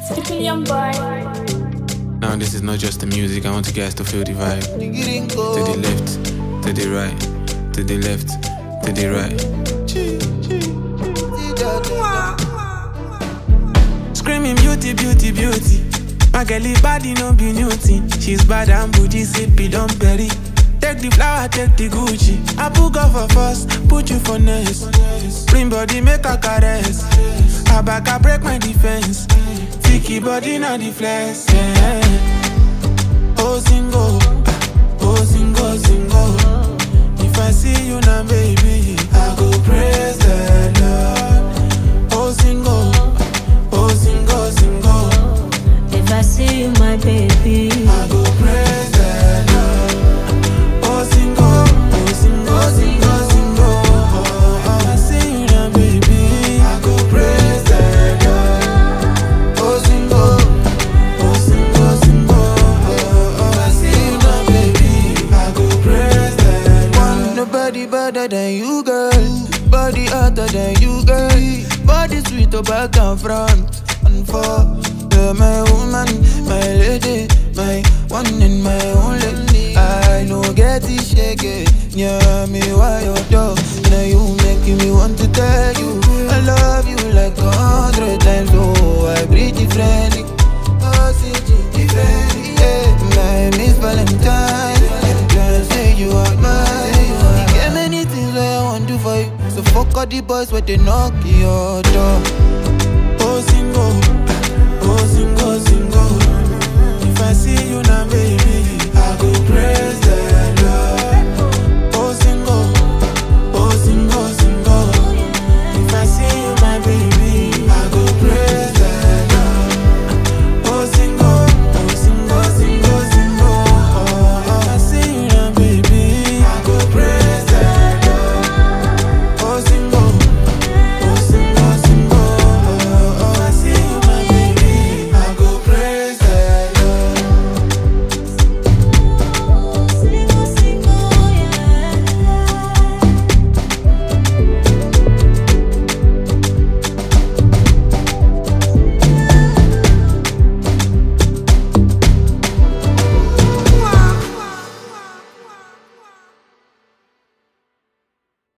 William Boy. Now this is not just the music, I want you guys to feel the vibe. To the left, to the right, to the left, to the right. Screaming beauty, beauty, beauty. My girlie body no be new thing. She's bad and bougie, sippy, don't bury. Take the flower, take the Gucci. I book her for first, put you for next. Bring body, make her caress. I back, I break my defense. Tiki body, not the flex. Yeah. Oh, single, single, single. If I see you now, baby, I go praise the Lord. Oh, single, single, single. If I see you, my baby, I go praise the Lord. Oh, single, single, single, single. If I see you now, baby, I go praise the Lord. Oh, single, single, single. If I see you now, baby, I go praise the Lord. Want nobody better than you, girl. Body hotter than you, girl. Body sweet back and front and forth. You're my woman, my lady, my one and my only. I know get it shaky. Yeah, me why your dog. Now you making me want to tell you I love you like 100 times. Oh, I breathe differently. Oh, see, differently. Yeah, my Miss Valentine. Girl, say you are mine. You get many things I want to do for you. So fuck all the boys where they knock your